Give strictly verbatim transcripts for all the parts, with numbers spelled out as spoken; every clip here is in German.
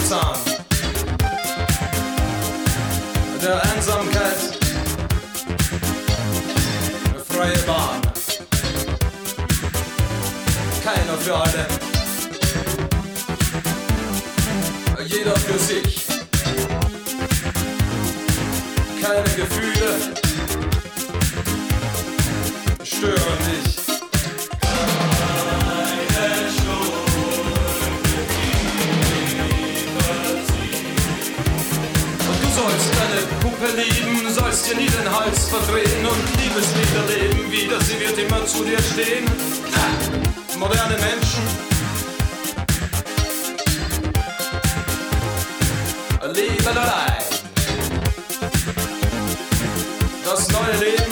Zahn der Einsamkeit, eine freie Bahn, keiner für alle, jeder für sich, keine Gefühle stören dich. Du sollst deine Puppe lieben, sollst dir nie den Hals verdrehen und Liebeslieder leben wieder, sie wird immer zu dir stehen. Moderne Menschen leben allein. Das neue Leben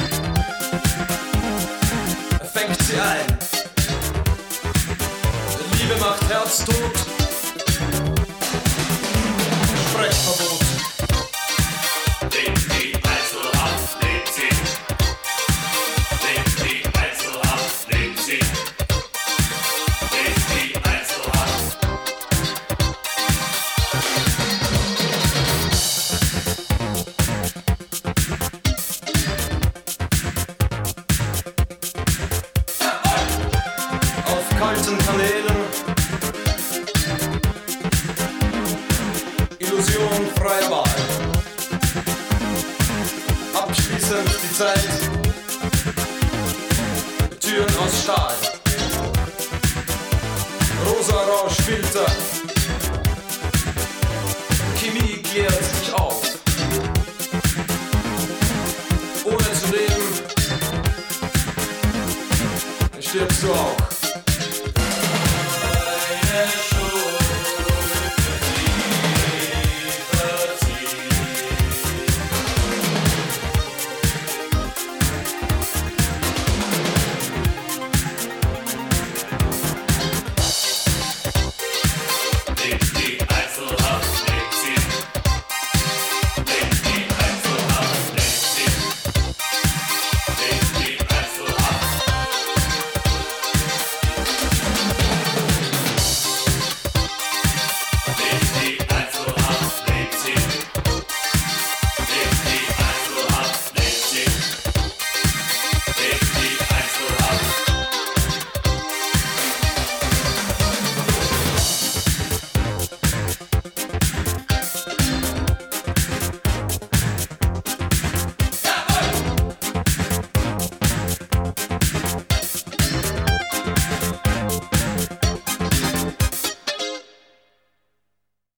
fängt sie ein. Liebe macht Herztod, Sprechverbot. Kalten Kanälen, Illusion freier Wahl, abschließend die Zeit, Türen aus Stahl, rosa Rauschfilter, Chemie klärt sich auf, ohne zu leben, stirbst du auch.